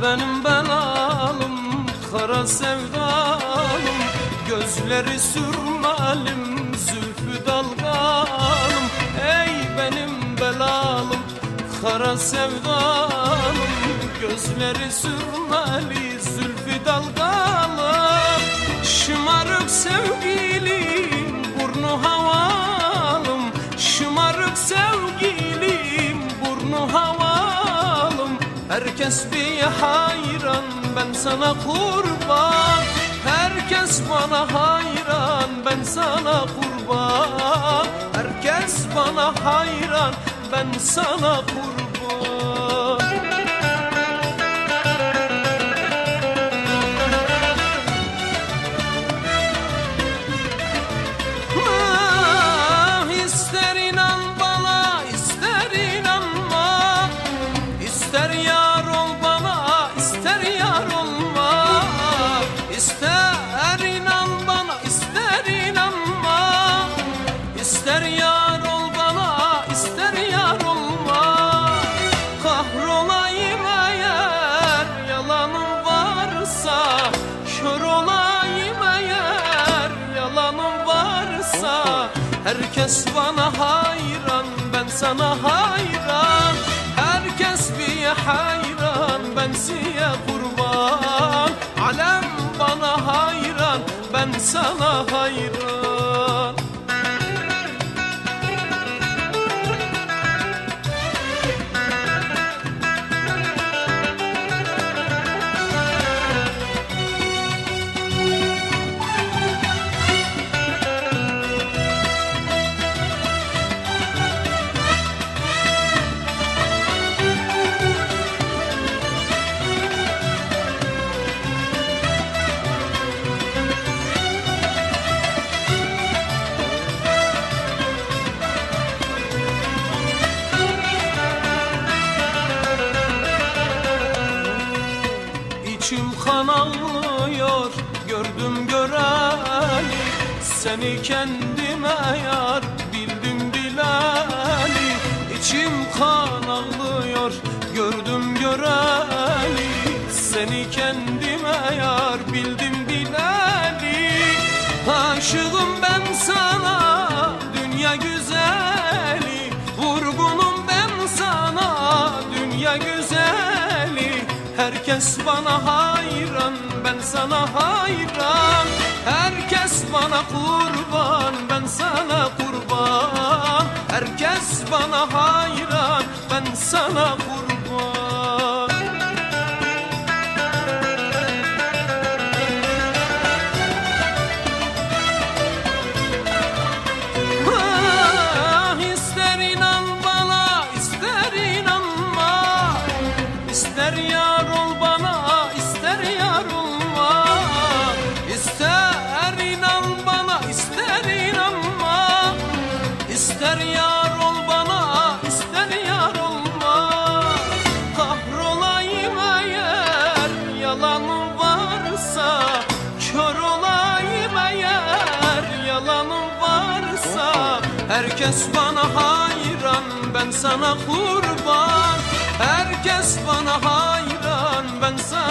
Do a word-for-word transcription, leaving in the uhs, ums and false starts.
benim belalım, kara sevdalım, gözleri sürmelim, zülfü dalgalım. Ey benim belalım, kara sevdalım, gözleri sürmeli, zülfü dalgalım. Şımarık sevgilim, burnu havalım, şımarık sevgilim, burnu havalım. Herkes bir hayran, ben sana kurban. Herkes bana hayran, ben sana kurban. Herkes bana hayran, ben sana kurban. Herkes bana hayran, ben sana hayran. Herkes bir hayran, ben size kurban. Alem bana hayran, ben sana hayran. İçim kan ağlıyor, gördüm göreli, seni kendime yar bildim bileli. İçim kan ağlıyor, gördüm göreli, seni kendime yar bildim bileli. Aşığım ben sana dünya güzeli, vurgunum ben sana dünya güzeli. Herkes bana hayran, ben sana hayran. Herkes bana kurban, ben sana kurban. Herkes bana hayran, ben sana kurban. Ah, ister inan bana, ister inanma, ister yar ol bana, ister yar olma. İster inan bana, ister inanma, ister yar ol bana, ister yar olma. Kahrolayım eğer yalanım varsa, kör olayım eğer yalanım varsa. Herkes bana hayran, ben sana kurban. Herkes bana hayran, ben sana